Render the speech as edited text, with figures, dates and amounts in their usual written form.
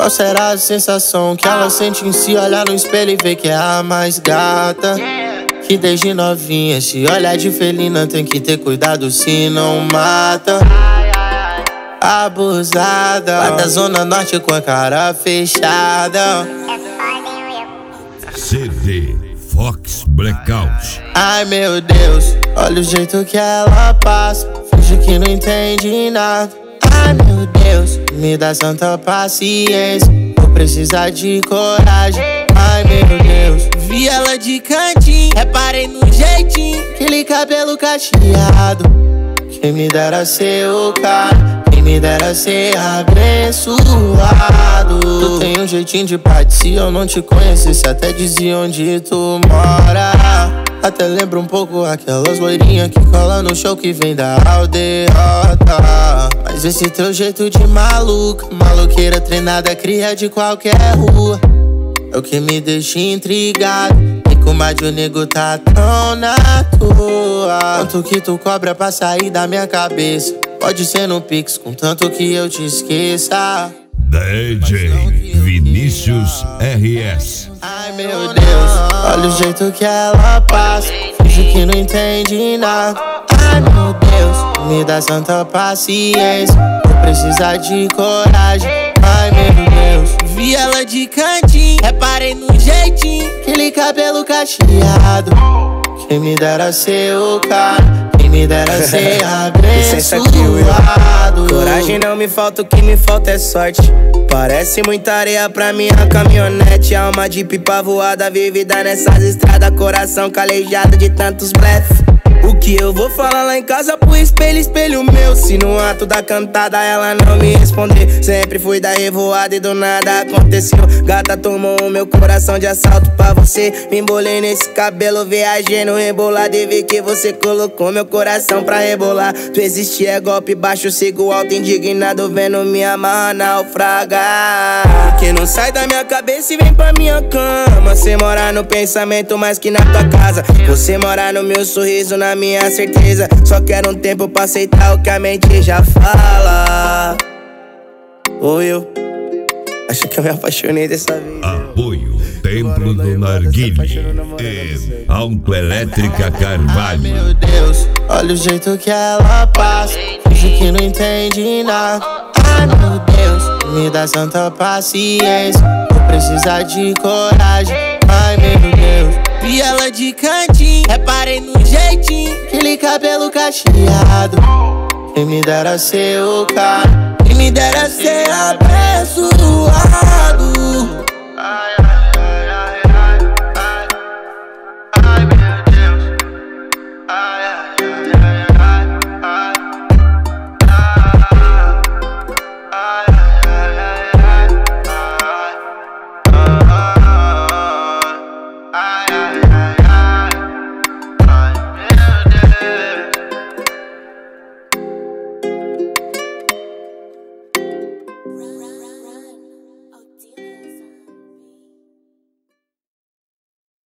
Qual será a sensação que ela sente em se olhar no espelho e ver que é a mais gata? Que desde novinha se olhar de felina tem que ter cuidado se não mata. Abusada, lá da zona norte com a cara fechada. CD Fox Blackout. Ai meu Deus, olha o jeito que ela passa, finge que não entende nada. Ai meu Deus, me dá santa paciência, vou precisar de coragem. Ai meu Deus, vi ela de cantinho, reparei no jeitinho, aquele cabelo cacheado. Quem me dera ser o cara, quem me dera ser abençoado. Tu tem um jeitinho de parte, se eu não te conhecesse até dizia onde tu mora. Até lembra um pouco aquelas loirinhas que cola no show que vem da aldeota. Mas esse teu jeito de maluca, maloqueira treinada, cria de qualquer rua, é o que me deixa intrigado. E como a de o nego tá tão na tua. Quanto que tu cobra pra sair da minha cabeça? Pode ser no Pix, contanto que eu te esqueça. DJ Vinícius RS. Ai meu Deus, olha o jeito que ela passa, finge que não entende nada. Ai meu Deus, me dá santa paciência, vou precisar de coragem. Ai meu Deus, vi ela de cantinho, reparei no jeitinho, aquele cabelo cacheado. Quem me dera ser o cara, quem me dera ser abençoado. Coragem não me falta, o que me falta é sorte. Parece muita areia pra minha caminhonete. Alma de pipa voada, vivida nessas estradas. Coração calejado de tantos blefs. O que eu vou falar lá em casa pro espelho, espelho meu? Se no ato da cantada ela não me responder, sempre fui da revoada e do nada aconteceu. Gata tomou o meu coração de assalto pra você. Me embolei nesse cabelo, viajei no rebolado e vi que você colocou meu coração pra rebolar. Tu existe é golpe baixo, sigo alto indignado, vendo minha amarra naufragar. Que não sai da minha cabeça e vem pra minha cama. Você mora no pensamento mais que na tua casa. Você mora no meu sorriso, na minha certeza. Só quero um tempo pra aceitar o que a mente já fala. Ou eu acho que eu me apaixonei dessa vez. Apoio Templo do Narguile e Autoelétrica Ai Carvalho. meu Deus, olha o jeito que ela passa, finge que não entende nada. Ai meu Deus, me dá santa paciência, vou precisar de coragem. Ai meu Deus, vi ela de cantinho, reparei no jeitinho, aquele cabelo cacheado. Quem me dera ser o cara, quem me dera ser abençoado.